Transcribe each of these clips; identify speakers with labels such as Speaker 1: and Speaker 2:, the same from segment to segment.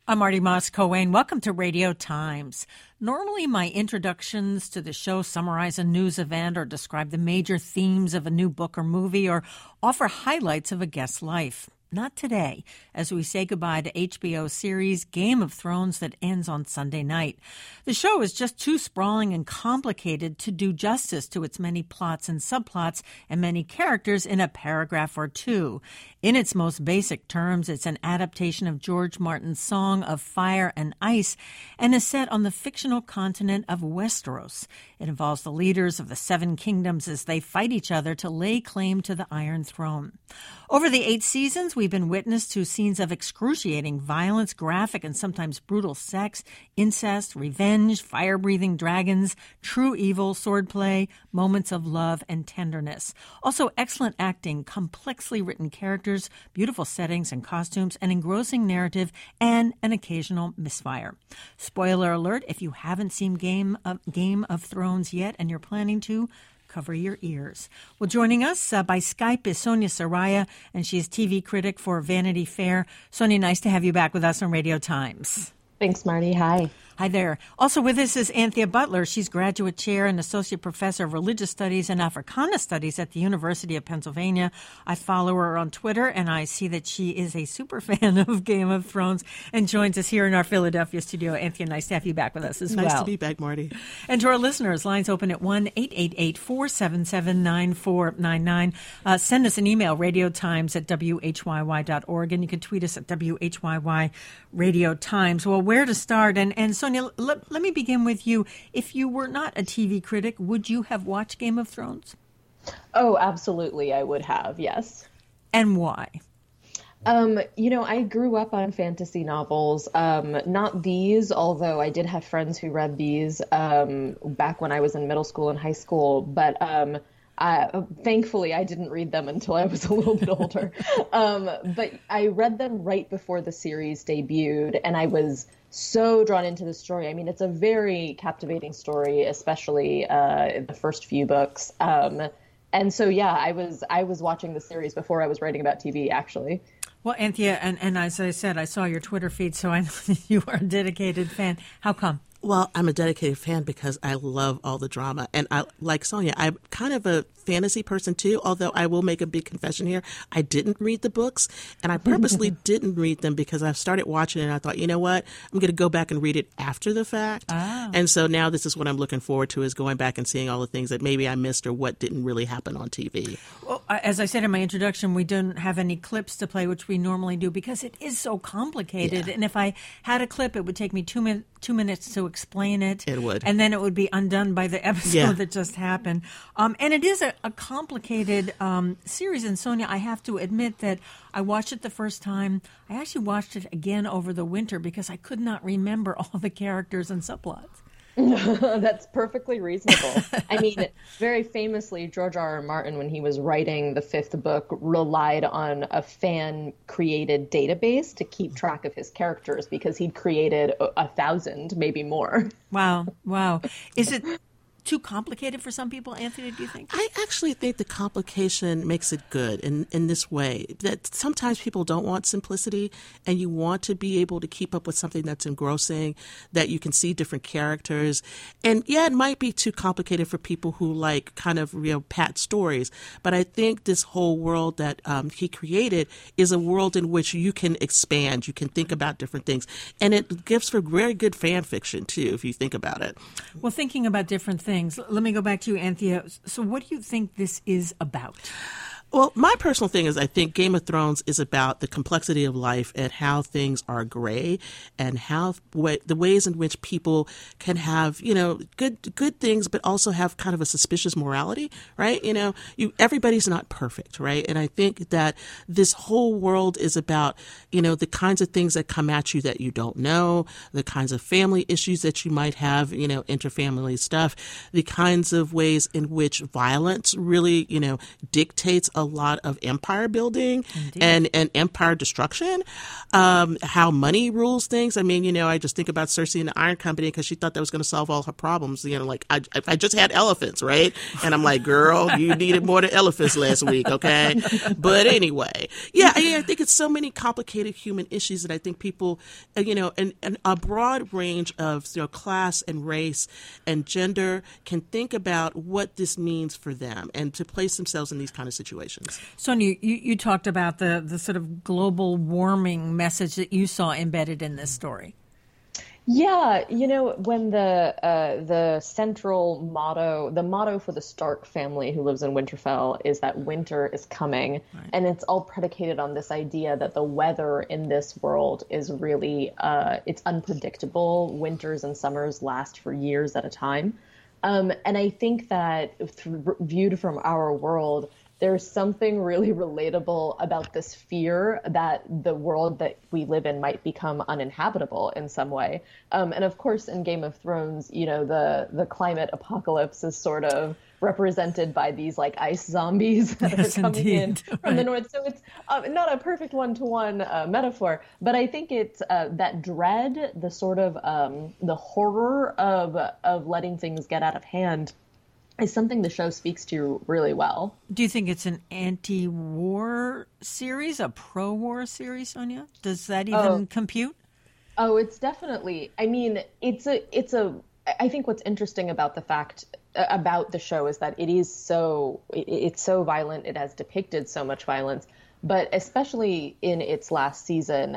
Speaker 1: I'm Marty Moss-Coane. Welcome to Radio Times. Normally, my introductions to the show summarize a news event or describe the major themes of a new book or movie or offer highlights of a guest's life. Not today, as we say goodbye to HBO series Game of Thrones that ends on Sunday night. The show is just too sprawling and complicated to do justice to its many plots and subplots and many characters in a paragraph or two. In its most basic terms, it's an adaptation of George Martin's Song of Fire and Ice and is set on the fictional continent of Westeros. It involves the leaders of the Seven Kingdoms as they fight each other to lay claim to the Iron Throne. Over the 8 seasons, we've been witness to scenes of excruciating violence, graphic and sometimes brutal sex, incest, revenge, fire-breathing dragons, true evil, swordplay, moments of love and tenderness. Also excellent acting, complexly written characters, beautiful settings and costumes, an engrossing narrative, and an occasional misfire. Spoiler alert, if you haven't seen Game of Thrones yet and you're planning to, cover your ears. Well, joining us by Skype is Sonia Saraiya, and she's TV critic for Vanity Fair. Sonia, nice to have you back with us on Radio Times.
Speaker 2: Thanks, Marty. Hi.
Speaker 1: Hi there. Also with us is Anthea Butler. She's graduate chair and associate professor of religious studies and Africana studies at the University of Pennsylvania. I follow her on Twitter, and I see that she is a super fan of Game of Thrones and joins us here in our Philadelphia studio. Anthea, nice to have you back with us as well.
Speaker 3: Nice to be back, Marty.
Speaker 1: And to our listeners, lines open at 1-888-477-9499. Send us an email, radiotimes@whyy.org, and you can tweet us at WHYY Radio Times. Well, where to start? And Sonia, let me begin with you. If you were not a TV critic, would you have watched Game of Thrones?
Speaker 2: Oh, absolutely, I would have, yes.
Speaker 1: And why?
Speaker 2: I grew up on fantasy novels, not these, although I did have friends who read these back when I was in middle school and high school, but thankfully, I didn't read them until I was a little bit older. But I read them right before the series debuted, and I was so drawn into the story. I mean, it's a very captivating story, especially in the first few books. And so, yeah, I was watching the series before I was writing about TV, actually.
Speaker 1: Well, Anthea, and as I said, I saw your Twitter feed, so I know you are a dedicated fan. How come?
Speaker 3: Well, I'm a dedicated fan because I love all the drama. And I, like Sonia, I'm kind of a fantasy person too, although I will make a big confession here. I didn't read the books, and I purposely didn't read them because I started watching it and I thought, you know what, I'm going to go back and read it after the fact.
Speaker 1: Ah.
Speaker 3: And so now this is what I'm looking forward to, is going back and seeing all the things that maybe I missed or what didn't really happen on TV.
Speaker 1: Well, as I said in my introduction, we don't have any clips to play, which we normally do, because it is so complicated.
Speaker 3: Yeah.
Speaker 1: And if I had a clip, it would take me 2 minutes to explain it.
Speaker 3: It would.
Speaker 1: And then it would be undone by the episode that just happened. And it is a complicated series. And Sonia, I have to admit that I watched it the first time. I actually watched it again over the winter because I could not remember all the characters and subplots.
Speaker 2: That's perfectly reasonable. I mean, very famously, George R.R. Martin, when he was writing the 5th book, relied on a fan-created database to keep track of his characters because he'd created 1,000, maybe more.
Speaker 1: Wow. Is it too complicated for some people, Anthony, do you think?
Speaker 3: I actually think the complication makes it good in this way, that sometimes people don't want simplicity, and you want to be able to keep up with something that's engrossing, that you can see different characters. And yeah, it might be too complicated for people who like kind of, pat stories, but I think this whole world that he created is a world in which you can expand, you can think about different things, and it gives for very good fan fiction too, if you think about it.
Speaker 1: Well, thinking about different things, let me go back to you, Anthea. So what do you think this is about?
Speaker 3: Well, my personal thing is I think Game of Thrones is about the complexity of life and how things are gray and how the ways in which people can have, good things, but also have kind of a suspicious morality, right? Everybody's not perfect, right? And I think that this whole world is about, the kinds of things that come at you that you don't know, the kinds of family issues that you might have, interfamily stuff, the kinds of ways in which violence really, dictates a lot of empire building and empire destruction, how money rules things. I mean, I just think about Cersei and the Iron Company because she thought that was going to solve all her problems. Like if I just had elephants, right? And I'm like, girl, you needed more than elephants last week, okay? But anyway, I think it's so many complicated human issues that I think people, and a broad range of class and race and gender can think about what this means for them and to place themselves in these kind of situations.
Speaker 1: Sonia, you talked about the sort of global warming message that you saw embedded in this story.
Speaker 2: Yeah, when the central motto, the motto for the Stark family who lives in Winterfell is that winter is coming, right. And it's all predicated on this idea that the weather in this world is really, it's unpredictable. Winters and summers last for years at a time. And I think that viewed from our world, there's something really relatable about this fear that the world that we live in might become uninhabitable in some way. And of course, in Game of Thrones, the climate apocalypse is sort of represented by these like ice zombies that are coming in from the north. So it's not a perfect one-to-one metaphor, but I think it's that dread, the sort of the horror of letting things get out of hand is something the show speaks to really well.
Speaker 1: Do you think it's an anti-war series, a pro-war series, Sonia? Does that even compute?
Speaker 2: Oh, it's definitely. I mean, I think what's interesting about the show is that it's so violent. It has depicted so much violence, but especially in its last season,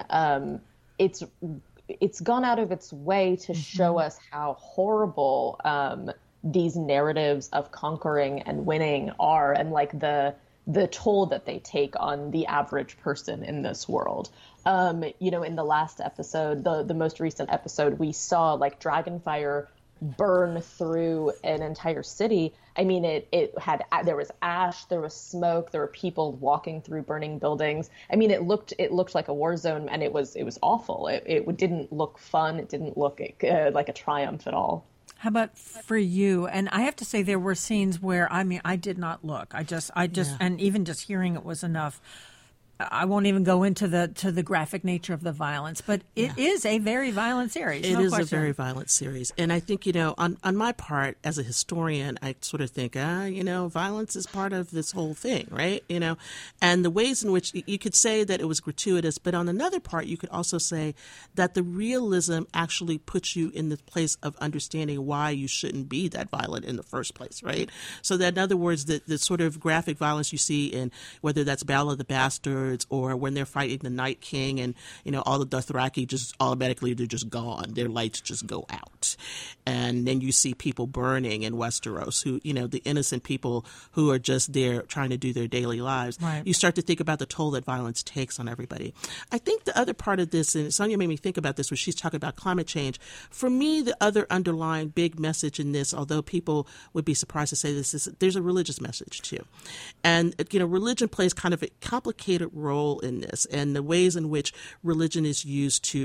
Speaker 2: it's gone out of its way to show us how horrible these narratives of conquering and winning are, and like the toll that they take on the average person in this world. In the last episode, the most recent episode, we saw like Dragonfire burn through an entire city. I mean, there was ash, there was smoke, there were people walking through burning buildings. I mean, it looked like a war zone, and it was awful. It didn't look fun. It didn't look like a triumph at all.
Speaker 1: How about for you? And I have to say there were scenes where, I did not look. I just, and even just hearing it was enough. I won't even go into the graphic nature of the violence, but it is a very violent series.
Speaker 3: It is a very violent series. And I think, on my part, as a historian, I sort of think, violence is part of this whole thing, right? And the ways in which you could say that it was gratuitous, but on another part, you could also say that the realism actually puts you in the place of understanding why you shouldn't be that violent in the first place, right? So that, in other words, the sort of graphic violence you see in whether that's Battle of the Bastards or when they're fighting the Night King and, all the Dothraki just automatically, they're just gone. Their lights just go out. And then you see people burning in Westeros who, the innocent people who are just there trying to do their daily lives. Right. You start to think about the toll that violence takes on everybody. I think the other part of this, and Sonia made me think about this when she's talking about climate change. For me, the other underlying big message in this, although people would be surprised to say this, is there's a religious message too. And, religion plays kind of a complicated role in this, and the ways in which religion is used to,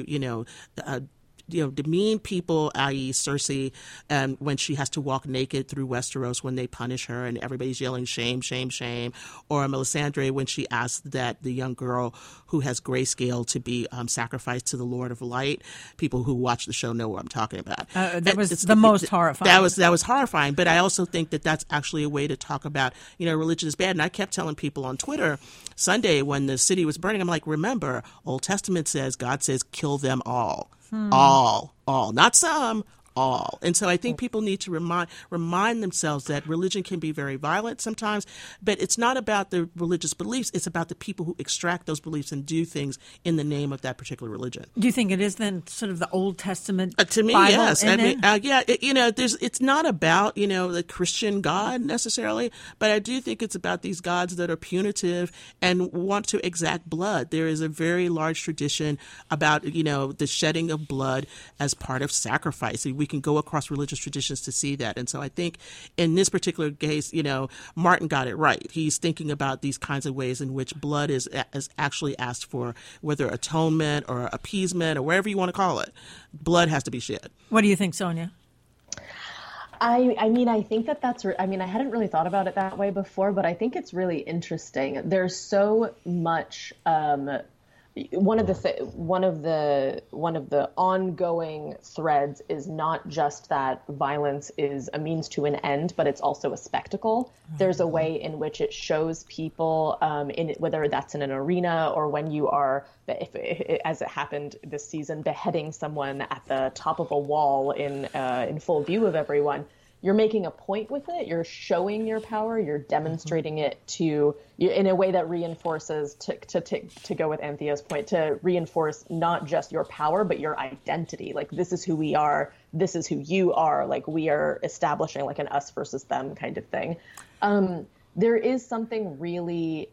Speaker 3: demean people, i.e. Cersei, when she has to walk naked through Westeros when they punish her and everybody's yelling shame, shame, shame. Or Melisandre when she asked that the young girl who has grayscale to be sacrificed to the Lord of Light. People who watch the show know what I'm talking about.
Speaker 1: That was the most horrifying.
Speaker 3: That was horrifying, but I also think that that's actually a way to talk about, religion is bad. And I kept telling people on Twitter Sunday when the city was burning, I'm like, remember, Old Testament says, God says, kill them all. All, not some, all. And so I think people need to remind themselves that religion can be very violent sometimes, but it's not about the religious beliefs. It's about the people who extract those beliefs and do things in the name of that particular religion.
Speaker 1: Do you think it is then sort of the Old Testament
Speaker 3: to me,
Speaker 1: Bible?
Speaker 3: Yes. It's not about, the Christian God necessarily, but I do think it's about these gods that are punitive and want to exact blood. There is a very large tradition about, the shedding of blood as part of sacrifice. We can go across religious traditions to see that. And so I think in this particular case, Martin got it right. He's thinking about these kinds of ways in which blood is actually asked for, whether atonement or appeasement or wherever you want to call it. Blood has to be shed.
Speaker 1: What do you think, Sonia?
Speaker 2: I mean, I think I mean, I hadn't really thought about it that way before, but I think it's really interesting. There's so much, one of the ongoing threads is not just that violence is a means to an end, but it's also a spectacle. There's a way in which it shows people, whether that's in an arena or when you are, as it happened this season, beheading someone at the top of a wall in full view of everyone. You're making a point with it. You're showing your power. You're demonstrating it in a way that reinforces, to go with Anthea's point, to reinforce not just your power, but your identity. Like, this is who we are. This is who you are. Like, we are establishing like an us versus them kind of thing. There is something really,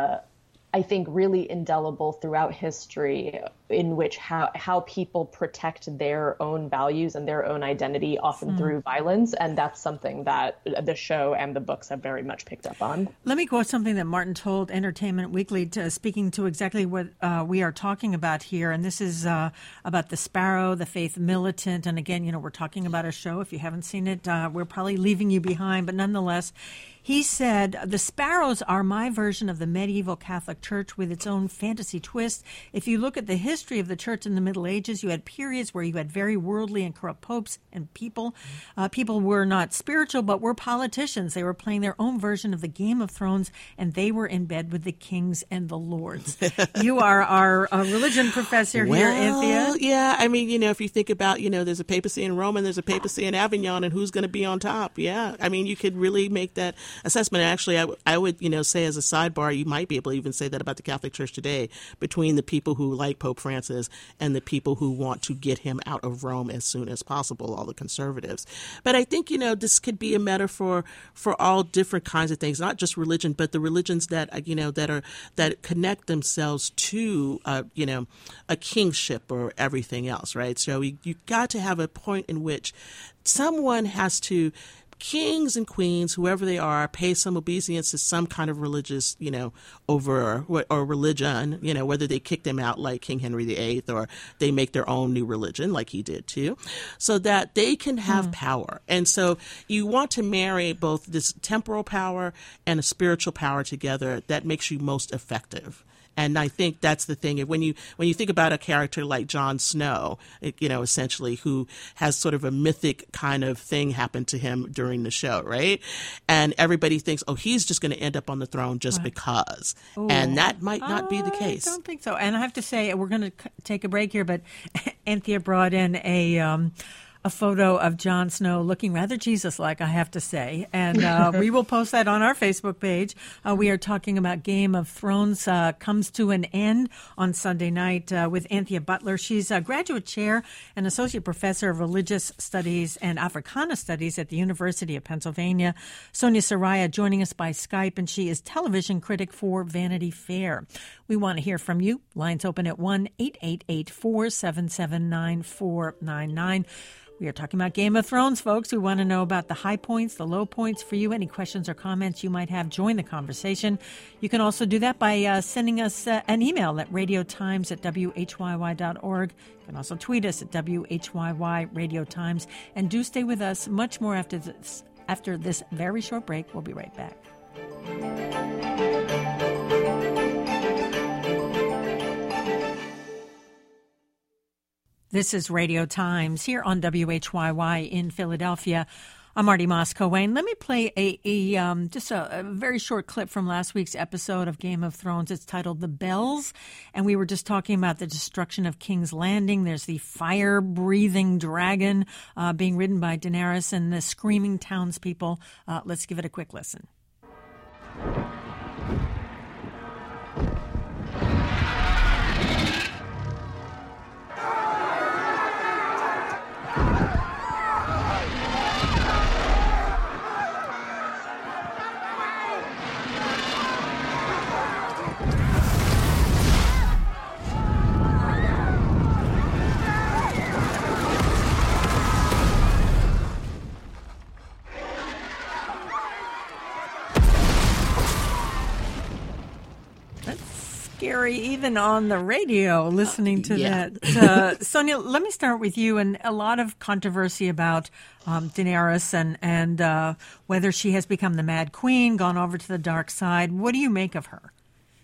Speaker 2: I think, really indelible throughout history in which how people protect their own values and their own identity, often through violence. And that's something that the show and the books have very much picked up on.
Speaker 1: Let me quote something that Martin told Entertainment Weekly, speaking to exactly what we are talking about here. And this is about The Sparrow, the faith militant. And again, we're talking about a show. If you haven't seen it, we're probably leaving you behind. But nonetheless, he said, "The Sparrows are my version of the medieval Catholic Church with its own fantasy twist. If you look at the history of the church in the Middle Ages, you had periods where you had very worldly and corrupt popes and people. People were not spiritual, but were politicians. They were playing their own version of the Game of Thrones, and they were in bed with the kings and the lords." You are our religion professor here, Anthea.
Speaker 3: Yeah, I mean, if you think about, there's a papacy in Rome and there's a papacy in Avignon, and who's going to be on top? Yeah, I mean, you could really make that assessment. Actually, I would, say as a sidebar, you might be able to even say that about the Catholic Church today, between the people who like Pope Francis and the people who want to get him out of Rome as soon as possible, all the conservatives. But I think, this could be a metaphor for all different kinds of things, not just religion, but the religions that, that connect themselves to, a kingship or everything else, right? So you got to have a point in which someone has to, kings and queens, whoever they are, pay some obeisance to some kind of religious, over or religion, whether they kick them out like King Henry VIII or they make their own new religion like he did too, so that they can have power. And so you want to marry both this temporal power and a spiritual power together that makes you most effective. And I think that's the thing. When you think about a character like Jon Snow, essentially, who has sort of a mythic kind of thing happen to him during the show, right? And everybody thinks, oh, he's just going to end up on the throne just because. Ooh. And that might not be the case.
Speaker 1: I don't think so. And I have to say, we're going to take a break here, but Anthea brought in a photo of Jon Snow looking rather Jesus-like, I have to say. And we will post that on our Facebook page. We are talking about Game of Thrones comes to an end on Sunday night with Anthea Butler. She's a graduate chair and associate professor of religious studies and Africana studies at the University of Pennsylvania. Sonia Saraiya joining us by Skype, and she is television critic for Vanity Fair. We want to hear from you. Lines open at 1-888-477-9499. We are talking about Game of Thrones, folks. We want to know about the high points, the low points for you. Any questions or comments you might have, join the conversation. You can also do that by sending us an email at radiotimes@whyy.org. You can also tweet us at WHYY Radio Times. And do stay with us. Much more after this very short break. We'll be right back. This is Radio Times here on WHYY in Philadelphia. I'm Marty Moss-Coane. Let me play just a very short clip from last week's episode of Game of Thrones. It's titled The Bells, and we were just talking about the destruction of King's Landing. There's the fire-breathing dragon being ridden by Daenerys and the screaming townspeople. Let's give it a quick listen. scary even on the radio listening to that. Sonia, let me start with you. And a lot of controversy about Daenerys and whether she has become the Mad Queen, gone over to the dark side. What do you make of her?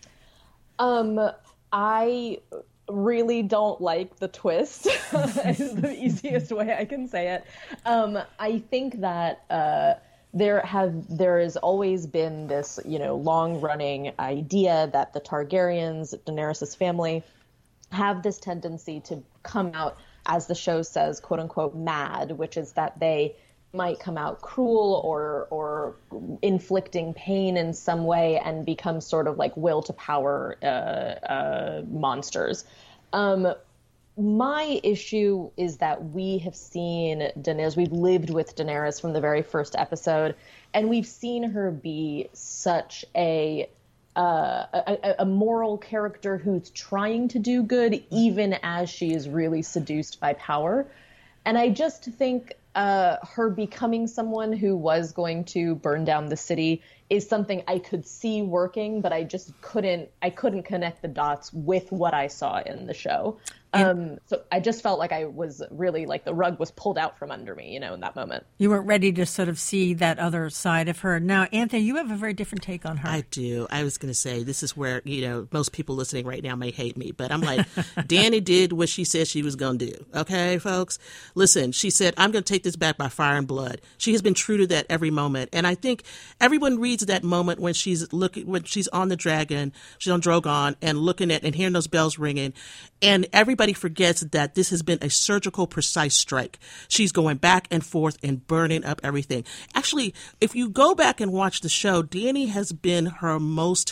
Speaker 2: I really don't like the twist. Is the easiest way I can say it. I think that there has always been this, long-running idea that the Targaryens, Daenerys' family, have this tendency to come out, as the show says, quote unquote, mad, which is that they might come out cruel or inflicting pain in some way and become sort of like will to power monsters. My issue is that we have seen Daenerys, we've lived with Daenerys from the very first episode, and we've seen her be such a moral character who's trying to do good, even as she is really seduced by power. And I just think her becoming someone who was going to burn down the city is something I could see working, but I just couldn't connect the dots with what I saw in the show. So I just felt like I was really like the rug was pulled out from under me, in that moment.
Speaker 1: You weren't ready to sort of see that other side of her. Now, Anthony, you have a very different take on her.
Speaker 3: I do. I was going to say, this is where, most people listening right now may hate me, but I'm like, Dany did what she said she was going to do. Okay, folks? Listen, she said, I'm going to take this back by fire and blood. She has been true to that every moment. And I think everyone reads that moment when she's on the dragon, she's on Drogon and looking at and hearing those bells ringing. And everybody forgets that this has been a surgical, precise strike. She's going back and forth and burning up everything. Actually, if you go back and watch the show, Dany has been her most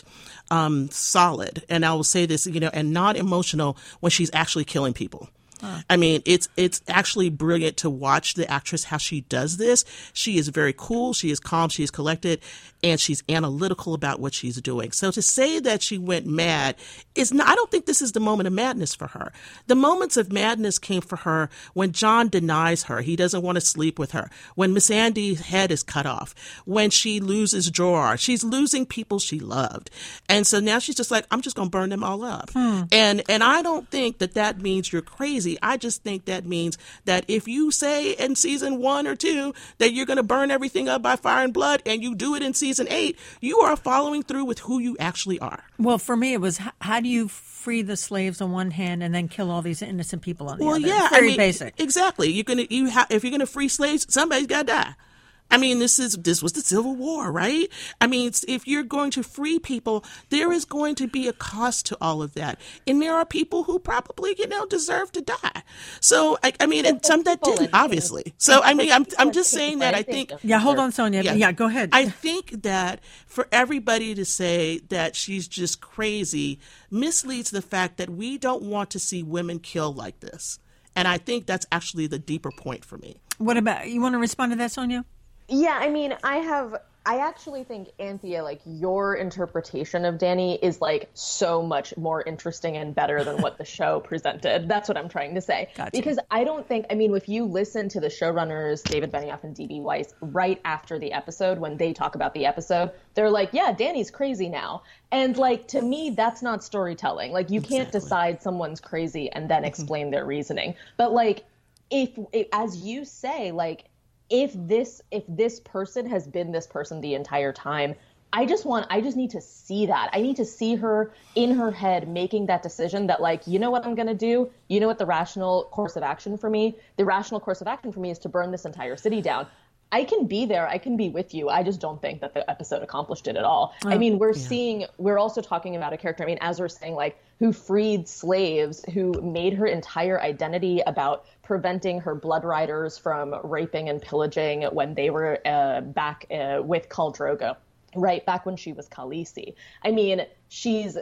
Speaker 3: solid, and I will say this, and not emotional when she's actually killing people. I mean, it's actually brilliant to watch the actress, how she does this. She is very cool. She is calm. She is collected, and she's analytical about what she's doing. So to say that she went mad is not, I don't think this is the moment of madness for her. The moments of madness came for her when Jon denies her. He doesn't want to sleep with her. When Miss Andy's head is cut off. When she loses Jorah. She's losing people she loved. And so now she's just like, I'm just going to burn them all up. And I don't think that means you're crazy. I just think that means that if you say in season 1 or 2 that you're going to burn everything up by fire and blood, and you do it in season 8, you are following through with who you actually are.
Speaker 1: Well, for me, it was how do you free the slaves on one hand and then kill all these innocent people on the other?
Speaker 3: Yeah,
Speaker 1: very basic.
Speaker 3: Exactly. If you're gonna free slaves, somebody's got to die. I mean, this was the Civil War, right? I mean, if you're going to free people, there is going to be a cost to all of that. And there are people who probably, deserve to die. So, I mean, and some that didn't, obviously. So, I mean, I'm just saying that I think...
Speaker 1: Yeah, hold on, Sonia. Yeah, go ahead.
Speaker 3: I think that for everybody to say that she's just crazy misleads the fact that we don't want to see women killed like this. And I think that's actually the deeper point for me.
Speaker 1: What about, you want to respond to that, Sonia?
Speaker 2: Yeah, I mean, I actually think, Anthea, like, your interpretation of Dany is, like, so much more interesting and better than what the show presented. That's what I'm trying to say.
Speaker 1: Gotcha.
Speaker 2: Because I don't think, I mean, if you listen to the showrunners, David Benioff and D.B. Weiss, right after the episode, when they talk about the episode, they're like, yeah, Dany's crazy now. And, like, to me, that's not storytelling. Like, you can't decide someone's crazy and then explain their reasoning. But, like, if as you say, like, if this person has been this person the entire time, I just need to see that. I need to see her in her head making that decision that, like, you know what I'm going to do? You know what the rational course of action for me? The rational course of action for me is to burn this entire city down. I can be there. I can be with you. I just don't think that the episode accomplished it at all. I mean, we're also talking about a character, I mean, as we're saying, like, who freed slaves, who made her entire identity about preventing her blood riders from raping and pillaging when they were back with Khal Drogo, right back when she was Khaleesi. I mean, she's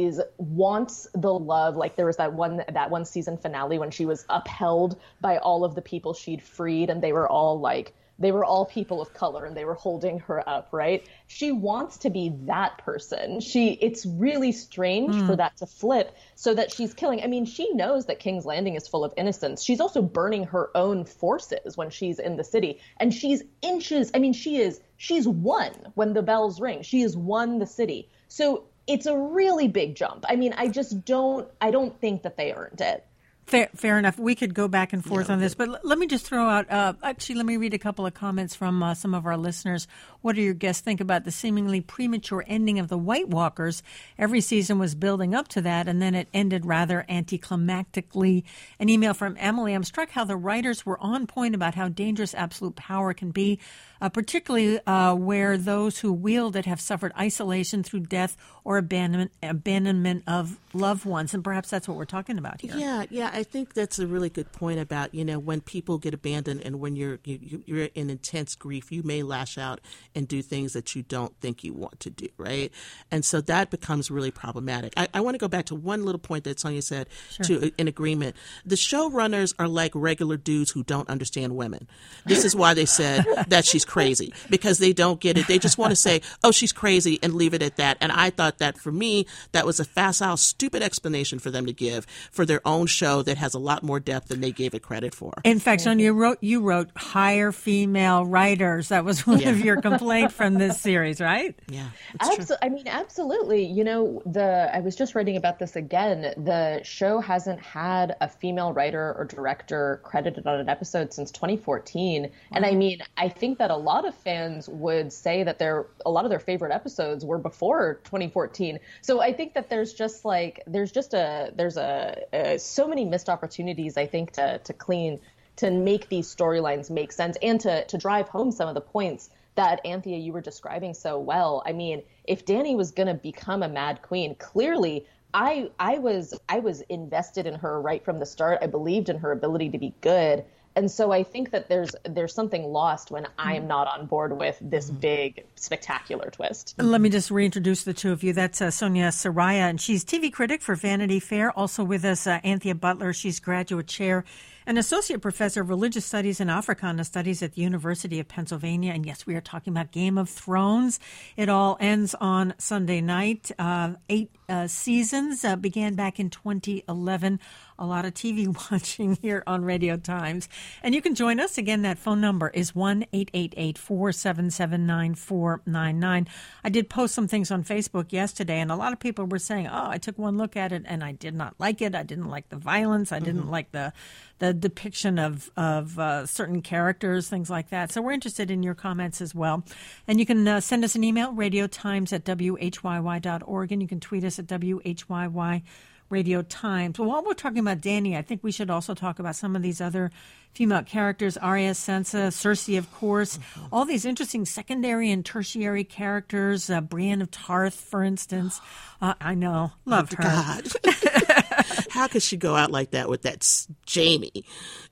Speaker 2: wants the love. Like, there was that one season finale when she was upheld by all of the people she'd freed, and they were all people of color, and they were holding her up, right? She wants to be that person. It's really strange for that to flip so that she's killing. I mean, she knows that King's Landing is full of innocents. She's also burning her own forces when she's in the city. And she's she's won when the bells ring. She has won the city. So it's a really big jump. I mean, I don't think that they earned it.
Speaker 1: Fair enough. We could go back and forth on this, but let me just throw out, let me read a couple of comments from some of our listeners. What do your guests think about the seemingly premature ending of the White Walkers? Every season was building up to that, and then it ended rather anticlimactically. An email from Emily. I'm struck how the writers were on point about how dangerous absolute power can be, particularly where those who wield it have suffered isolation through death or abandonment of loved ones. And perhaps that's what we're talking about here.
Speaker 3: Yeah. I think that's a really good point about, when people get abandoned and when you're in intense grief, you may lash out and do things that you don't think you want to do, right? And so that becomes really problematic. I want to go back to one little point that Sonia said, in agreement. The showrunners are like regular dudes who don't understand women. This is why they said that she's crazy, because they don't get it. They just want to say, oh, she's crazy, and leave it at that. And I thought that, for me, that was a facile, stupid explanation for them to give for their own show that has a lot more depth than they gave it credit for.
Speaker 1: In fact, Sonia, you wrote hire female writers. That was one of your complaints from this series, right?
Speaker 3: Yeah.
Speaker 2: Absolutely. I was just writing about this again. The show hasn't had a female writer or director credited on an episode since 2014. Wow. And I think that a lot of fans would say that a lot of their favorite episodes were before 2014. So I think that there's so many missed opportunities, I think, to make these storylines make sense and to drive home some of the points that, Anthea, you were describing so well. I mean, if Dany was going to become a Mad Queen, clearly I was invested in her right from the start. I believed in her ability to be good. And so I think that there's something lost when I am not on board with this big, spectacular twist.
Speaker 1: Let me just reintroduce the two of you. That's Sonia Saraiya, and she's TV critic for Vanity Fair. Also with us, Anthea Butler. She's graduate chair and associate professor of religious studies and Africana studies at the University of Pennsylvania. And yes, we are talking about Game of Thrones. It all ends on Sunday night. 8 seasons began back in 2011. A lot of TV watching here on Radio Times. And you can join us. Again, that phone number is 1-888-477-9499. I did post some things on Facebook yesterday, and a lot of people were saying, I took one look at it, and I did not like it. I didn't like the violence. I didn't like the depiction of certain characters, things like that. So we're interested in your comments as well. And you can send us an email, radiotimes@whyy.org, and you can tweet us at WHYY Radio Times. Well, while we're talking about Dany, I think we should also talk about some of these other female characters, Arya, Sansa, Cersei, of course, all these interesting secondary and tertiary characters, Brienne of Tarth, for instance. I know, loved her.
Speaker 3: God. How could she go out like that with that Jaime?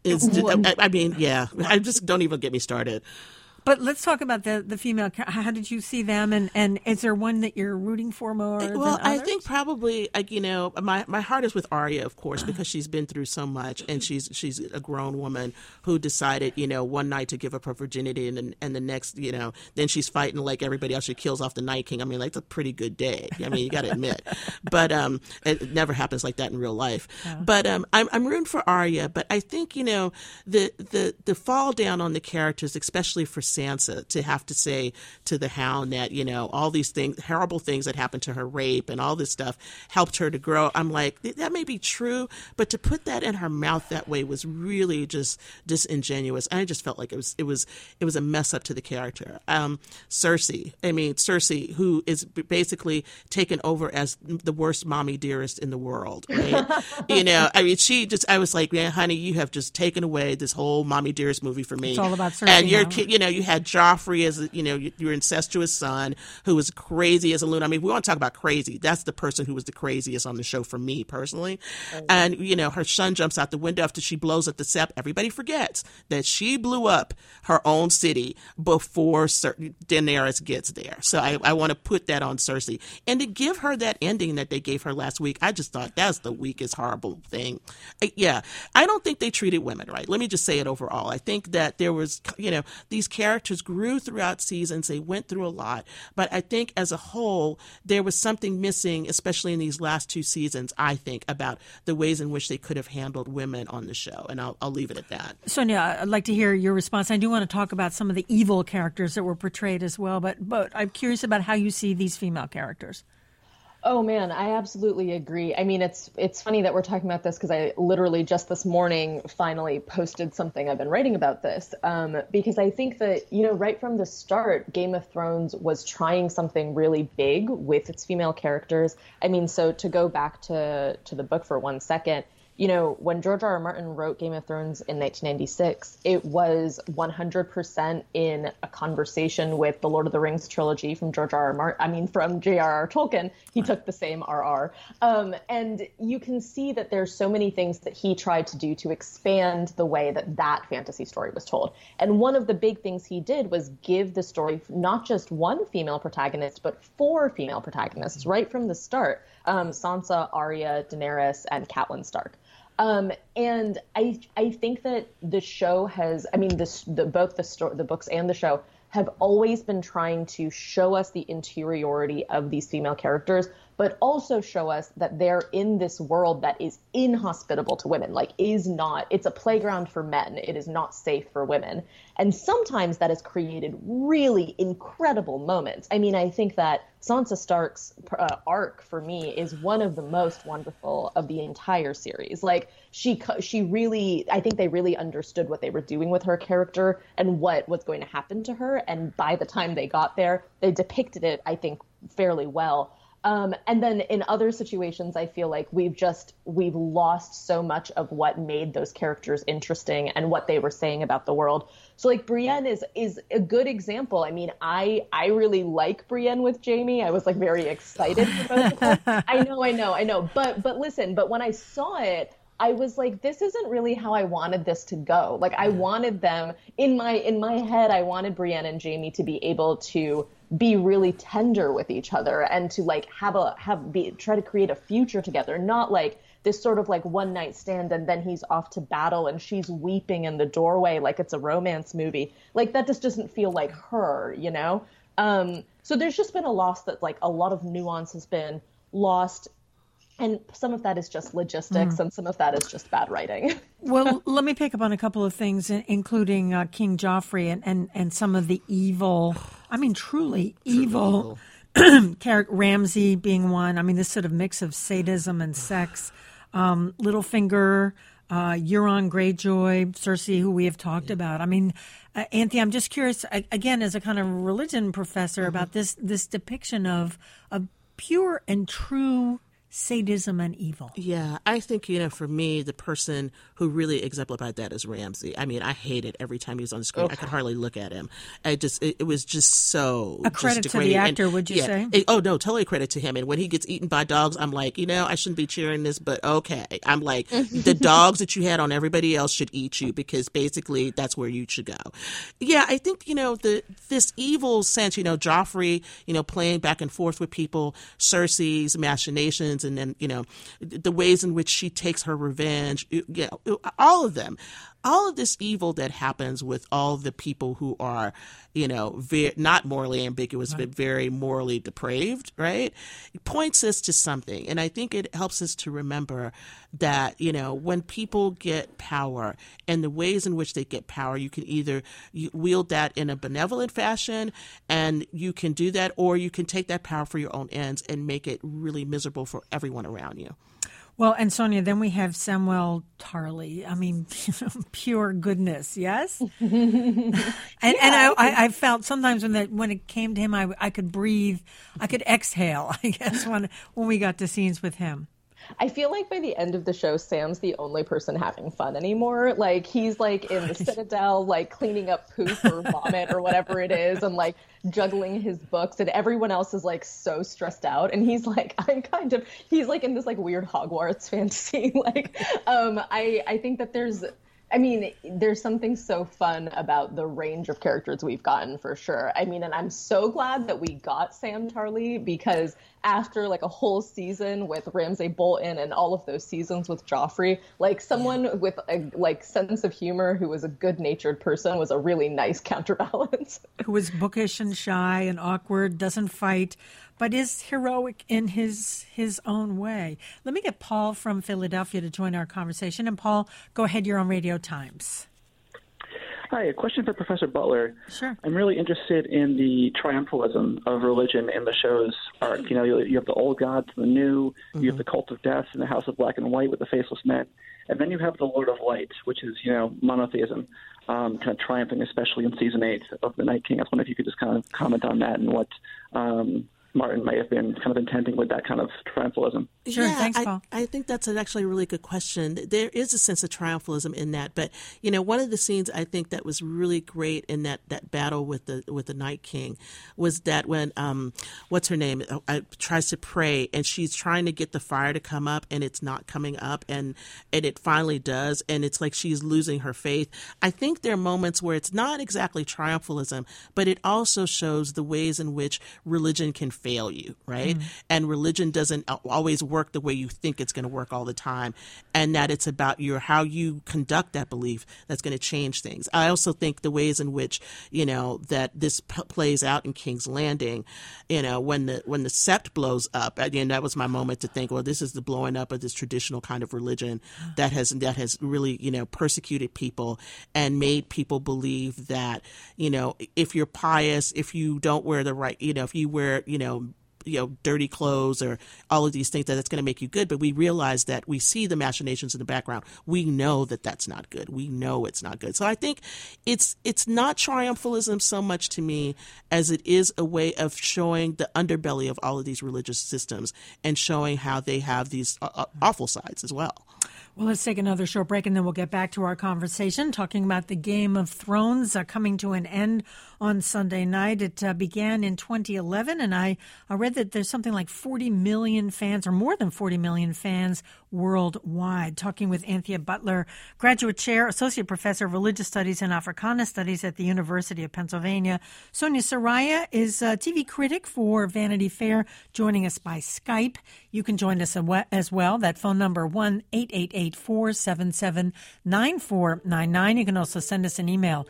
Speaker 3: I just don't even get me started.
Speaker 1: But let's talk about the female. How did you see them? And is there one that you're rooting for more than others?
Speaker 3: I think probably, my heart is with Arya, of course, because she's been through so much, and she's a grown woman who decided, one night to give up her virginity, and the next, then she's fighting like everybody else. She kills off the Night King. That's a pretty good day. You got to admit. But it never happens like that in real life. Yeah. But I'm rooting for Arya. But I think, the fall down on the characters, especially for Sansa, to have to say to the Hound that, all these things, horrible things that happened to her, rape and all this stuff, helped her to grow. I'm like, that may be true, but to put that in her mouth that way was really just disingenuous. And I just felt like it was a mess up to the character. Cersei, who is basically taken over as the worst mommy dearest in the world, right? I was like, man, honey, you have just taken away this whole mommy dearest movie for me.
Speaker 1: It's all about Cersei.
Speaker 3: And your kid, you had Joffrey as, your incestuous son who was crazy as a loon. We want to talk about crazy. That's the person who was the craziest on the show for me personally. Mm-hmm. And, her son jumps out the window after she blows up the Sept. Everybody forgets that she blew up her own city before Daenerys gets there. So I want to put that on Cersei. And to give her that ending that they gave her last week, I just thought that's the weakest, horrible thing. I don't think they treated women right. Let me just say it overall. I think that there was, these characters grew throughout seasons. They went through a lot. But I think as a whole, there was something missing, especially in these last 2 seasons, I think, about the ways in which they could have handled women on the show. And I'll leave it at that.
Speaker 1: Sonia, I'd like to hear your response. I do want to talk about some of the evil characters that were portrayed as well. But I'm curious about how you see these female characters.
Speaker 2: Oh man, I absolutely agree. I mean, it's funny that we're talking about this because I literally just this morning finally posted something I've been writing about this. Because I think that, right from the start, Game of Thrones was trying something really big with its female characters. I mean, so to go back to the book for 1 second, when George R. R. Martin wrote Game of Thrones in 1996, it was 100% in a conversation with the Lord of the Rings trilogy from from J.R.R. Tolkien. He took the same R.R. And you can see that there's so many things that he tried to do to expand the way that fantasy story was told. And one of the big things he did was give the story not just one female protagonist, but 4 female protagonists right from the start. Sansa, Arya, Daenerys, and Catelyn Stark. And I think that the show has, both the books and the show have always been trying to show us the interiority of these female characters, but also show us that they're in this world that is inhospitable to women, it's a playground for men. It is not safe for women. And sometimes that has created really incredible moments. I mean, I think that Sansa Stark's arc for me is one of the most wonderful of the entire series. She really, I think they really understood what they were doing with her character and what was going to happen to her. And by the time they got there, they depicted it, I think, fairly well. And then in other situations, I feel like we've lost so much of what made those characters interesting and what they were saying about the world. So Brienne is a good example. I mean, I really like Brienne with Jaime. I was very excited for both of them. I know. But listen, when I saw it, I was like, this isn't really how I wanted this to go. I wanted them in my head. I wanted Brienne and Jaime to be able to be really tender with each other and to try to create a future together, not this sort of one night stand and then he's off to battle and she's weeping in the doorway like it's a romance movie. That just doesn't feel like her, So there's just been a loss that a lot of nuance has been lost. And some of that is just logistics and some of that is just bad writing.
Speaker 1: Well, let me pick up on a couple of things, including King Joffrey and some of the evil, truly evil character, Ramsay being one. This sort of mix of sadism and sex. Littlefinger, Euron Greyjoy, Cersei, who we have talked about. Anthony, I'm just curious, again, as a kind of religion professor, about this depiction of pure and true sadism and evil.
Speaker 3: Yeah, I think, for me, the person who really exemplified that is Ramsay. I hate it every time he was on the screen. I could hardly look at him. It was just so
Speaker 1: a credit to the actor, would you say?
Speaker 3: No, totally credit to him. And when he gets eaten by dogs, I'm like, I shouldn't be cheering this, but okay. I'm like, the dogs that you had on everybody else should eat you because basically that's where you should go. Yeah, I think, this evil sense, Joffrey, playing back and forth with people, Cersei's machinations, and then, the ways in which she takes her revenge, all of them. All of this evil that happens with all the people who are, not morally ambiguous, but very morally depraved, right? It points us to something. And I think it helps us to remember that, when people get power and the ways in which they get power, you can either wield that in a benevolent fashion and you can do that, or you can take that power for your own ends and make it really miserable for everyone around you.
Speaker 1: Well, and Sonia, then we have Samwell Tarly. Pure goodness, yes? And I felt sometimes when it came to him, I could breathe, I could exhale, I guess, when we got to scenes with him.
Speaker 2: I feel like by the end of the show, Sam's the only person having fun anymore. He's in the Citadel, cleaning up poop or vomit or whatever it is, and juggling his books, and everyone else is so stressed out. And he's he's in this weird Hogwarts fantasy. I think that there's something so fun about the range of characters we've gotten, for sure. And I'm so glad that we got Sam Tarly, because after a whole season with Ramsay Bolton and all of those seasons with Joffrey, someone with a sense of humor who was a good-natured person was a really nice counterbalance.
Speaker 1: Who was bookish and shy and awkward, doesn't fight, but is heroic in his own way. Let me get Paul from Philadelphia to join our conversation. And Paul, go ahead, you're on Radio Times.
Speaker 4: Hi, a question for Professor Butler.
Speaker 1: Sure.
Speaker 4: I'm really interested in the triumphalism of religion in the show's arc. You have the old gods, the new, you have the cult of death and the House of Black and White with the faceless men, and then you have the Lord of Light, which is, monotheism, kind of triumphing, especially in season 8 of The Night King. I was wondering if you could just kind of comment on that and what Martin may have been kind of intending with that kind of triumphalism.
Speaker 1: Sure,
Speaker 3: yeah,
Speaker 1: thanks, Paul.
Speaker 3: I think that's actually a really good question. There is a sense of triumphalism in that, but one of the scenes I think that was really great in that battle with the Night King was that when what's her name tries to pray and she's trying to get the fire to come up and it's not coming up and it finally does and it's like she's losing her faith. I think there are moments where it's not exactly triumphalism, but it also shows the ways in which religion can fail you, right? And religion doesn't always work the way you think it's going to work all the time, and that it's about how you conduct that belief that's going to change things. I also think the ways in which that this plays out in King's Landing, when the sept blows up, and that was my moment to think, well, this is the blowing up of this traditional kind of religion that has really persecuted people and made people believe that if you're pious, if you don't wear the right, if you wear dirty clothes or all of these things, that's going to make you good. But we realize that we see the machinations in the background. We know that that's not good. We know it's not good. So I think it's not triumphalism so much to me as it is a way of showing the underbelly of all of these religious systems and showing how they have these awful sides as well.
Speaker 1: Well, let's take another short break and then we'll get back to our conversation talking about the Game of Thrones coming to an end on Sunday night. It began in 2011, and I read that there's something like 40 million fans or more than 40 million fans worldwide. Talking with Anthea Butler, Graduate Chair, Associate Professor of Religious Studies and Africana Studies at the University of Pennsylvania. Sonia Saraiya is a TV critic for Vanity Fair, joining us by Skype. You can join us as well. That phone number, 1-888-477-9499. You can also send us an email,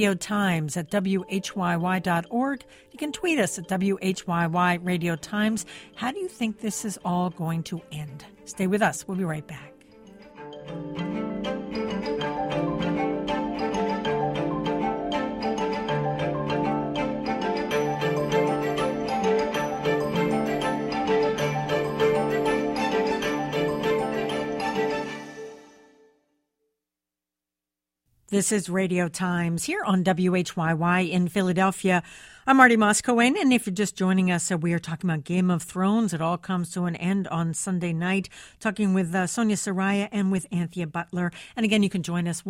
Speaker 1: radiotimes@whyy.org. You can tweet us at WHYY Radio Times. How do you think this is all going to end? Stay with us. We'll be right back. This is Radio Times here on WHYY in Philadelphia. I'm Marty Moscowen, and if you're just joining us, we are talking about Game of Thrones. It all comes to an end on Sunday night, talking with Sonia Saraiya and with Anthea Butler. And again, you can join us,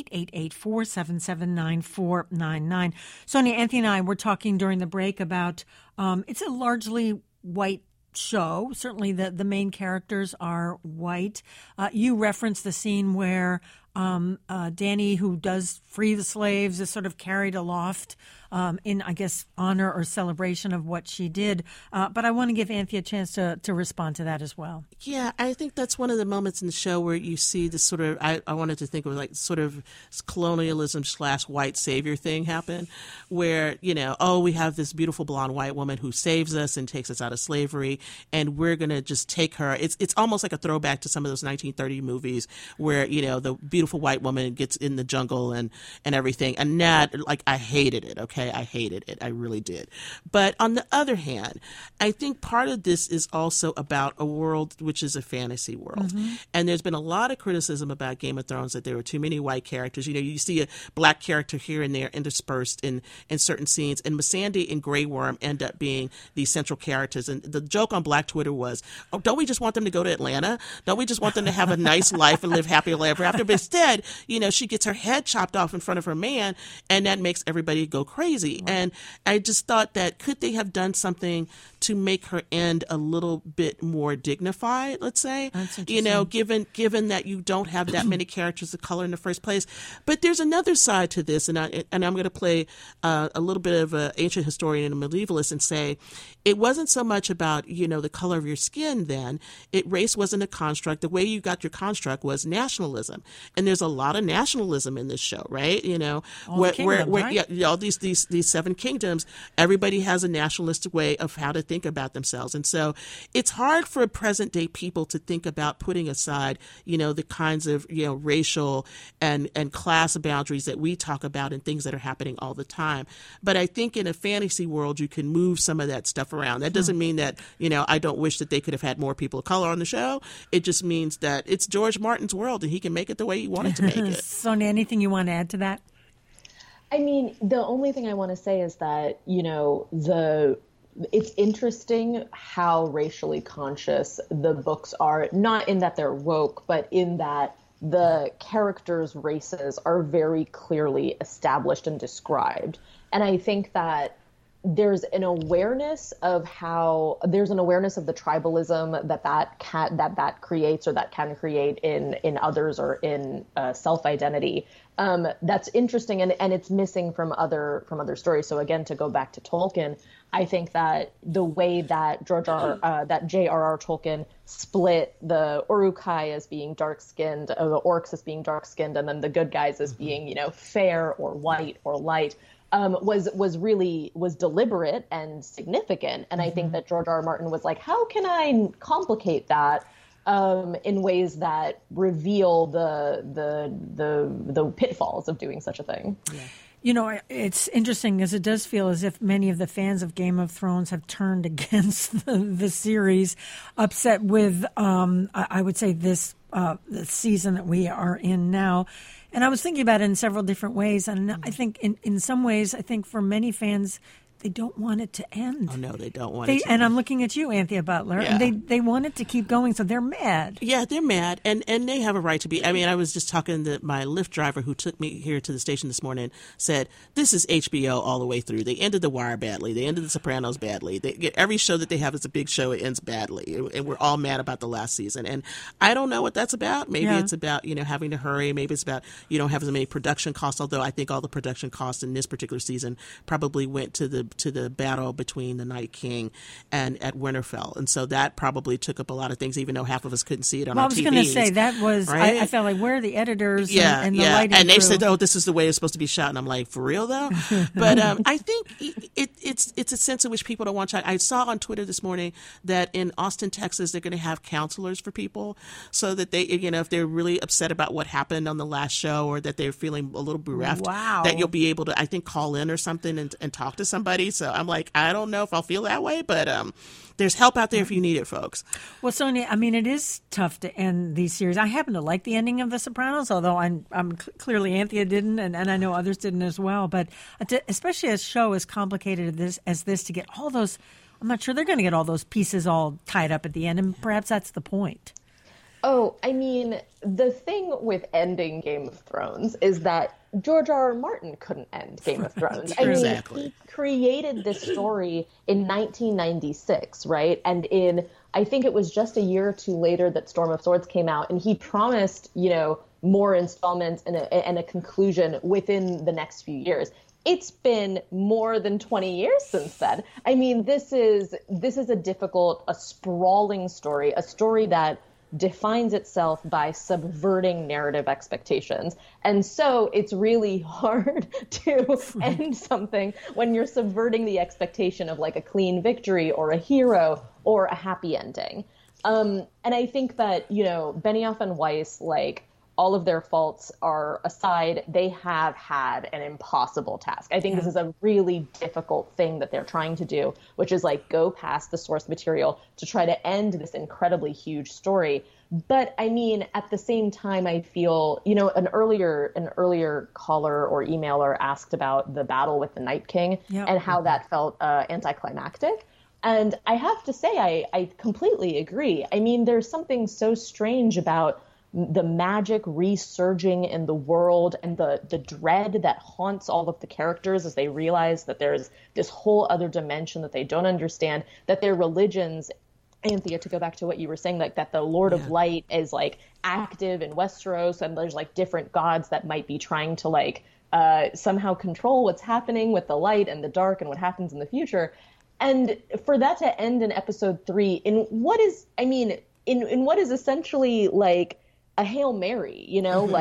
Speaker 1: 1-888-477-9499. Sonia, Anthea, and I were talking during the break about it's a largely white show. Certainly the main characters are white. You referenced the scene where Dany, who does free the slaves, is sort of carried aloft in, I guess, honor or celebration of what she did. But I want to give Anthea a chance to respond to that as well.
Speaker 3: Yeah, I think that's one of the moments in the show where you see this sort of, I wanted to think of like sort of colonialism / white savior thing happen where, we have this beautiful blonde white woman who saves us and takes us out of slavery, and we're going to just take her. It's almost like a throwback to some of those 1930 movies where, the beautiful white woman gets in the jungle and everything. And that, I hated it, okay? I hated it. I really did. But on the other hand, I think part of this is also about a world which is a fantasy world. Mm-hmm. And there's been a lot of criticism about Game of Thrones that there were too many white characters. You see a black character here and there interspersed in certain scenes. And Missandei and Grey Worm end up being these central characters. And the joke on Black Twitter was, don't we just want them to go to Atlanta? Don't we just want them to have a nice life and live happily ever after? But instead, she gets her head chopped off in front of her man, and that makes everybody go crazy. Right. And I just thought that could they have done something to make her end a little bit more dignified, let's say, given that you don't have that many characters of color in the first place. But there's another side to this, and I'm going to play a little bit of an ancient historian and a medievalist and say it wasn't so much about, the color of your skin then. Race wasn't a construct. The way you got your construct was nationalism. And and there's a lot of nationalism in this show, right? You know, all these 7 kingdoms, everybody has a nationalistic way of how to think about themselves. And so it's hard for present day people to think about putting aside, you know, the kinds of, you know, racial and class boundaries that we talk about and things that are happening all the time. But I think in a fantasy world, you can move some of that stuff around. That doesn't mean that, you know, I don't wish that they could have had more people of color on the show. It just means that it's George Martin's world and he can make it the way he wanted to make it.
Speaker 1: Sonia, anything you want to add to that?
Speaker 2: I mean, the only thing I want to say is that, you know, it's interesting how racially conscious the books are, not in that they're woke, but in that the characters' races are very clearly established and described. And I think that there's an awareness of the tribalism that creates or that can create in others or in self-identity. That's interesting, and it's missing from other stories. So again, to go back to Tolkien, I think that the way that J.R.R. Tolkien split the Uruk-hai as being dark-skinned, the orcs as being dark-skinned, and then the good guys as being, you know, fair or white or light, was deliberate and significant. And I think that George R. R. Martin was like, how can I complicate that in ways that reveal the pitfalls of doing such a thing?
Speaker 1: Yeah. You know, it's interesting because it does feel as if many of the fans of Game of Thrones have turned against the series, upset with, I would say, the season that we are in now. And I was thinking about it in several different ways. And I think in some ways, I think for many fans, they don't want it to end.
Speaker 3: Oh, no, they don't want it to
Speaker 1: And
Speaker 3: end.
Speaker 1: I'm looking at you, Anthea Butler, and they want it to keep going, so they're mad.
Speaker 3: Yeah, they're mad, and they have a right to be. I mean, I was just talking to my Lyft driver who took me here to the station this morning, said, this is HBO all the way through. They ended The Wire badly. They ended The Sopranos badly. Every show that they have is a big show. It ends badly, and we're all mad about the last season. And I don't know what that's about. Maybe it's about, you know, having to hurry. Maybe it's about you don't have as many production costs, although I think all the production costs in this particular season probably went to the battle between the Night King and at Winterfell, and so that probably took up a lot of things, even though half of us couldn't see it on our TVs.
Speaker 1: I was going to say that was right? I felt like, where are the editors and the lighting
Speaker 3: and they
Speaker 1: crew?
Speaker 3: said, oh, this is the way it's supposed to be shot, and I'm like, for real though? But I think it's a sense in which people don't want to. I saw on Twitter this morning that in Austin, Texas, they're going to have counselors for people so that they, you know, if they're really upset about what happened on the last show or that they're feeling a little bereft, that you'll be able to, I think, call in or something and talk to somebody. So I'm like, I don't know if I'll feel that way, but there's help out there if you need it, folks.
Speaker 1: Well, Sonia, I mean, it is tough to end these series. I happen to like the ending of The Sopranos, although I'm clearly Anthea didn't, and I know others didn't as well. But especially a show as complicated as this, to get all those, I'm not sure they're going to get all those pieces all tied up at the end, and perhaps that's the point.
Speaker 2: Oh, I mean, the thing with ending Game of Thrones is that George R. R. Martin couldn't end Game of Thrones. I mean,
Speaker 3: exactly.
Speaker 2: He created this story in 1996, right? And I think it was just a year or two later that Storm of Swords came out, and he promised, you know, more installments and a conclusion within the next few years. It's been more than 20 years since then. I mean, this is a sprawling story, a story that defines itself by subverting narrative expectations. And so it's really hard to end something when you're subverting the expectation of like a clean victory or a hero or a happy ending. And I think that, you know, Benioff and Weiss, like, all of their faults are aside, they have had an impossible task. I think this is a really difficult thing that they're trying to do, which is like go past the source material to try to end this incredibly huge story. But I mean, at the same time, I feel, you know, an earlier caller or emailer asked about the battle with the Night King and how that felt anticlimactic. And I have to say, I completely agree. I mean, there's something so strange about the magic resurging in the world and the dread that haunts all of the characters as they realize that there's this whole other dimension that they don't understand, that their religions, Anthea, to go back to what you were saying, like that the Lord of Light is like active in Westeros, and there's like different gods that might be trying to like somehow control what's happening with the light and the dark and what happens in the future. And for that to end in episode 3 in what is essentially like a Hail Mary, you know, like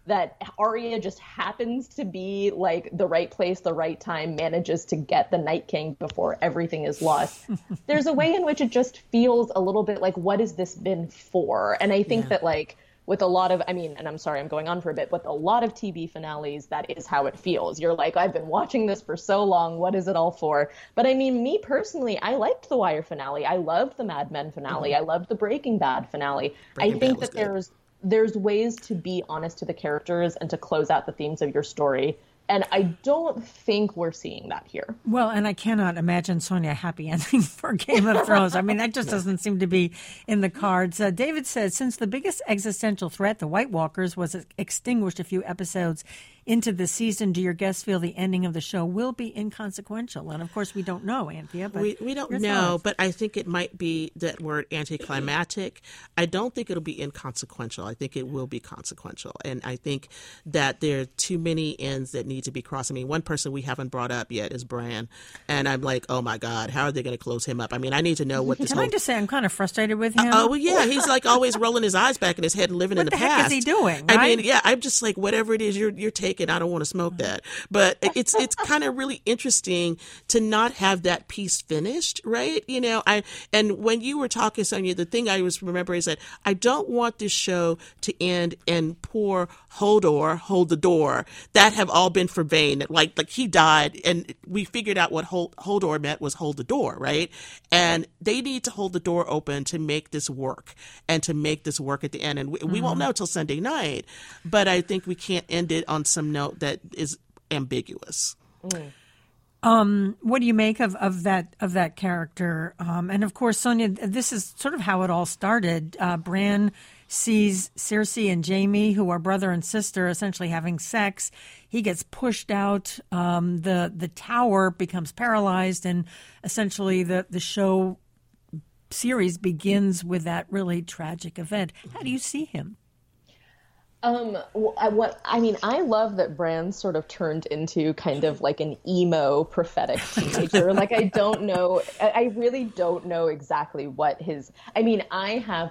Speaker 2: that Arya just happens to be like the right place, the right time, manages to get the Night King before everything is lost. There's a way in which it just feels a little bit like, what has this been for? And I think that like with a lot of, I mean, and I'm sorry, I'm going on for a bit, with a lot of TV finales, that is how it feels. You're like, I've been watching this for so long. What is it all for? But I mean, me personally, I liked the Wire finale. I loved the Mad Men finale. I loved the Breaking Bad finale. I think that there's ways to be honest to the characters and to close out the themes of your story. And I don't think we're seeing that here.
Speaker 1: Well, and I cannot imagine, Sonia, a happy ending for Game of Thrones. I mean, that just doesn't seem to be in the cards. David says, since the biggest existential threat, the White Walkers, was extinguished a few episodes into the season, do your guests feel the ending of the show will be inconsequential? And of course, we don't know, Anthea. But
Speaker 3: we don't know, but I think it might be that word anticlimactic. I don't think it'll be inconsequential. I think it will be consequential. And I think that there are too many ends that need to be crossed. I mean, one person we haven't brought up yet is Bran. And I'm like, oh my God, how are they going to close him up? I mean, I need to know what this
Speaker 1: Can I just say I'm kind of frustrated with him?
Speaker 3: Oh, well, yeah. He's like always rolling his eyes back in his head and living in the past.
Speaker 1: What the heck is he doing? Right?
Speaker 3: I mean, yeah, I'm just like, whatever it is you're taking, I don't want to smoke that. But it's kind of really interesting to not have that piece finished, right? You know, and when you were talking, Sonia, the thing I was remembering is that I don't want this show to end and poor Hodor, hold the door, that have all been for vain. Like he died and we figured out what Hodor meant was hold the door, right? And they need to hold the door open to make this work and to make this work at the end. And we won't know till Sunday night, but I think we can't end it on some note that is ambiguous.
Speaker 1: What do you make of that character? And of course, Sonia, this is sort of how it all started. Bran sees Cersei and Jaime, who are brother and sister, essentially having sex. He gets pushed out. The tower becomes paralyzed, and essentially the show series begins with that really tragic event. How do you see him?
Speaker 2: I love that Bran sort of turned into kind of like an emo prophetic teenager. Like, I really don't know exactly what his, I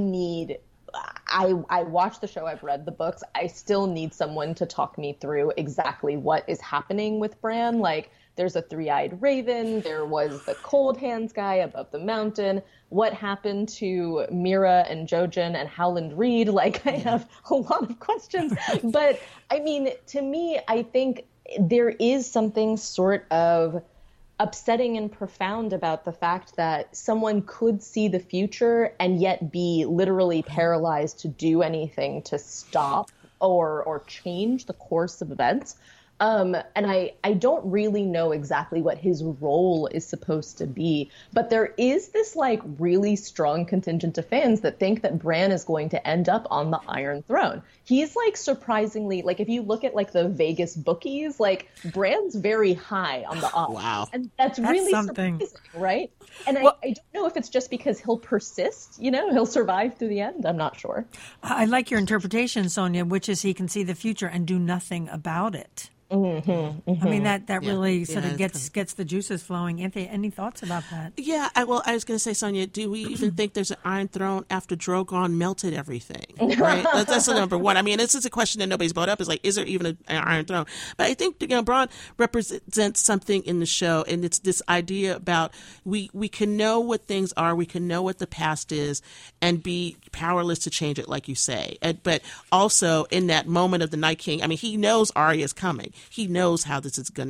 Speaker 2: watched the show, I've read the books. I still need someone to talk me through exactly what is happening with Bran. Like, there's a three-eyed raven. There was the cold hands guy above the mountain. What happened to Mira and Jojen and Howland Reed? Like, I have a lot of questions. But, I mean, to me, I think there is something sort of upsetting and profound about the fact that someone could see the future and yet be literally paralyzed to do anything to stop or change the course of events. And I don't really know exactly what his role is supposed to be, but there is this like really strong contingent of fans that think that Bran is going to end up on the Iron Throne. He's like surprisingly, like if you look at like the Vegas bookies, like Bran's very high on the odds.
Speaker 3: Wow.
Speaker 2: And that's really
Speaker 1: something,
Speaker 2: surprising, right? And I don't know if it's just because he'll persist, he'll survive through the end. I'm not sure.
Speaker 1: I like your interpretation, Sonia, which is he can see the future and do nothing about it. I mean, that really sort of gets the juices flowing. Anthony, any thoughts about that?
Speaker 3: Yeah, I was going to say, Sonia, do we even think there's an Iron Throne after Drogon melted everything? Right? That's the number one. I mean, this is a question that nobody's brought up. Is like, is there even an Iron Throne? But I think Bran represents something in the show, and it's this idea about we can know what things are, we can know what the past is, and be powerless to change it, like you say. But also in that moment of the Night King, I mean, he knows Arya is coming. He knows how this is going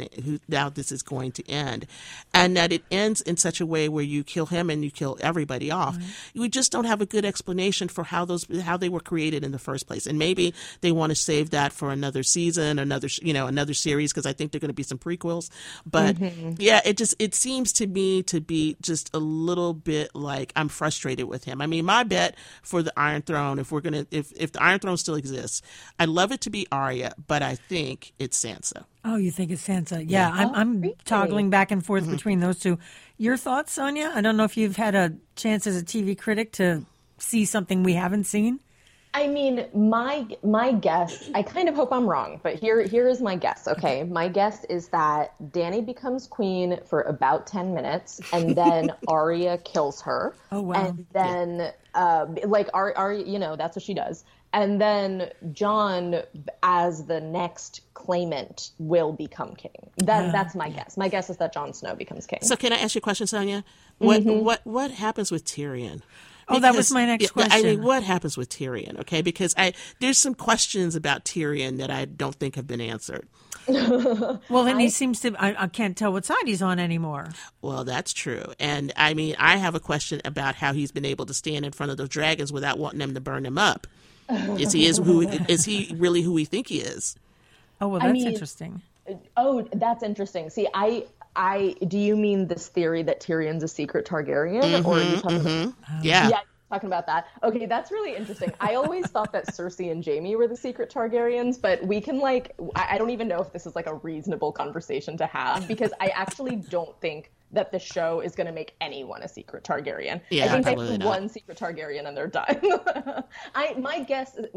Speaker 3: to end, and that it ends in such a way where you kill him and you kill everybody off. Mm-hmm. We just don't have a good explanation for how they were created in the first place, and maybe they want to save that for another season, another series, because I think there are going to be some prequels. But yeah, it seems to me to be just a little bit like I'm frustrated with him. I mean, my bet for the Iron Throne, if the Iron Throne still exists, I'd love it to be Arya, but I think it's Sansa.
Speaker 1: Oh, you think it's Sansa? Yeah, I'm toggling back and forth between those two. Your thoughts, Sonia? I don't know if you've had a chance as a TV critic to see something we haven't seen.
Speaker 2: I mean, my guess, I kind of hope I'm wrong, but here is my guess, okay? My guess is that Dany becomes queen for about 10 minutes, and then Arya kills her.
Speaker 1: Oh, wow.
Speaker 2: And then, Arya, that's what she does. And then Jon, as the next claimant, will become king. That's my guess. My guess is that Jon Snow becomes king.
Speaker 3: So can I ask you a question, Sonia? What happens with Tyrion?
Speaker 1: Because, that was my next question.
Speaker 3: I mean, what happens with Tyrion? Okay, because there's some questions about Tyrion that I don't think have been answered.
Speaker 1: Well, and he seems to, I can't tell what side he's on anymore.
Speaker 3: Well, that's true. And I mean, I have a question about how he's been able to stand in front of those dragons without wanting them to burn him up. Is he really who we think he is?
Speaker 1: Oh, well, that's interesting.
Speaker 2: Oh, that's interesting. See, do you mean this theory that Tyrion's a secret Targaryen? Or are you talking about...
Speaker 3: Yeah,
Speaker 2: talking about that. Okay, that's really interesting. I always thought that Cersei and Jaime were the secret Targaryens, but we can I don't even know if this is like a reasonable conversation to have, because I actually don't think that the show is going to make anyone a secret Targaryen.
Speaker 3: Yeah,
Speaker 2: I think they
Speaker 3: probably
Speaker 2: have
Speaker 3: not.
Speaker 2: one secret Targaryen and they're done. My guess is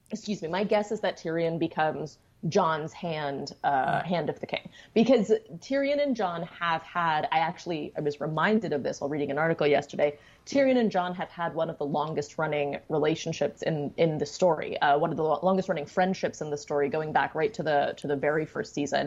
Speaker 2: that Tyrion becomes Jon's hand of the king, because Tyrion and Jon have had, I was reminded of this while reading an article yesterday. Tyrion and Jon have had one of the longest running relationships in the story, one of the longest running friendships in the story, going back right to the very first season.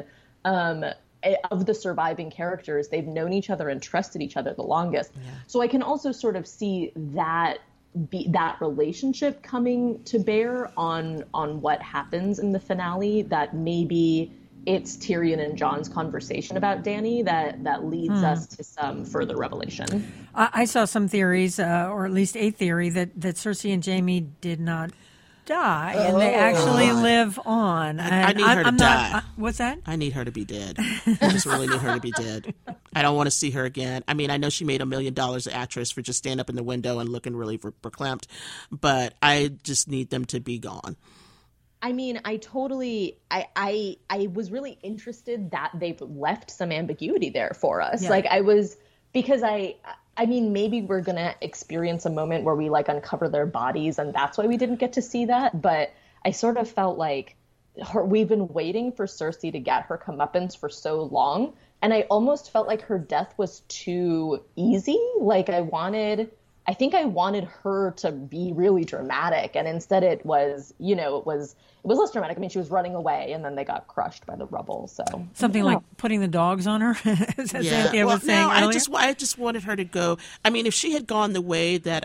Speaker 2: Of the surviving characters, they've known each other and trusted each other the longest. Yeah. So I can also sort of see that relationship coming to bear on what happens in the finale, that maybe it's Tyrion and Jon's conversation about Dany that leads us to some further revelation.
Speaker 1: I saw some theories, or at least a theory, that Cersei and Jaime did not die and they actually live on.
Speaker 3: I need her to die.
Speaker 1: What's that?
Speaker 3: I need her to be dead. I just really need her to be dead. I don't want to see her again. I mean, I know she made $1 million an actress for just standing up in the window and looking really verklempt, but I just need them to be gone.
Speaker 2: I mean, I was really interested that they've left some ambiguity there for us. Yeah. Because I mean, maybe we're going to experience a moment where we uncover their bodies and that's why we didn't get to see that. But I sort of felt like we've been waiting for Cersei to get her comeuppance for so long. And I almost felt like her death was too easy. I think I wanted her to be really dramatic, and instead it was less dramatic. I mean, she was running away, and then they got crushed by the rubble. So
Speaker 1: something like putting the dogs on her.
Speaker 3: I just wanted her to go. I mean, if she had gone the way that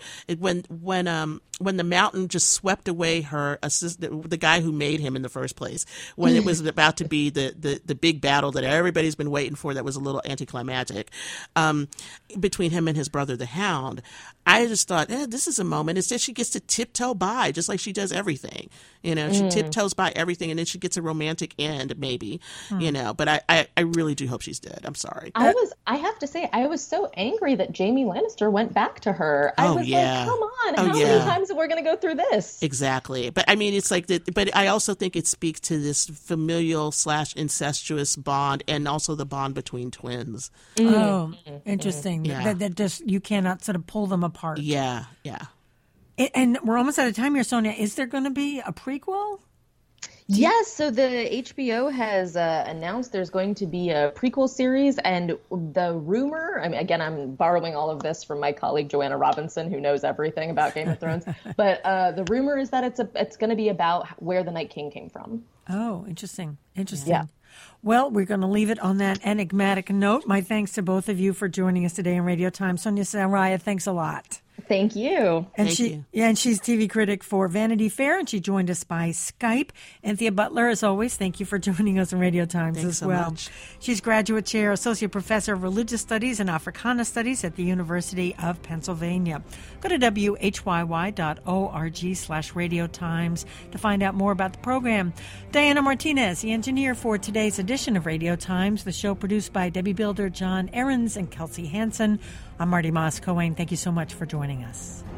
Speaker 3: when the mountain just swept away her assistant, the guy who made him in the first place, when it was about to be the big battle that everybody's been waiting for, that was a little anticlimactic, between him and his brother, the Hound. I just thought, this is a moment. Instead, she gets to tiptoe by, just like she does everything. She tiptoes by everything, and then she gets a romantic end, maybe. But I really do hope she's dead. I'm sorry.
Speaker 2: I have to say, I was so angry that Jaime Lannister went back to her. I was like, come on, how many times are we going to go through this?
Speaker 3: Exactly. But I mean, it's like but I also think it speaks to this familial / incestuous bond, and also the bond between twins.
Speaker 1: Oh, interesting. Yeah. That just, you cannot sort of pull them apart.
Speaker 3: Yeah.
Speaker 1: And we're almost out of time here, Sonia. Is there going to be a prequel?
Speaker 2: Yes, so the HBO has announced there's going to be a prequel series, and the rumor, I mean, again, I'm borrowing all of this from my colleague Joanna Robinson, who knows everything about Game of Thrones, but the rumor is that it's going to be about where the Night King came from.
Speaker 1: Oh, interesting.
Speaker 2: Yeah.
Speaker 1: Well, we're going to leave it on that enigmatic note. My thanks to both of you for joining us today on Radio Time. Sonia Saraiya, thanks a lot.
Speaker 2: Thank you.
Speaker 1: Thank you. Yeah, and she's TV critic for Vanity Fair, and she joined us by Skype. Anthea Butler, as always, thank you for joining us on Radio Times as well.
Speaker 3: Much.
Speaker 1: She's Graduate Chair, Associate Professor of Religious Studies and Africana Studies at the University of Pennsylvania. Go to whyy.org/Radio Times to find out more about the program. Diana Martinez, the engineer for today's edition of Radio Times, the show produced by Debbie Builder, John Ahrens, and Kelsey Hansen. I'm Marty Moss-Cohen. Thank you so much for joining us.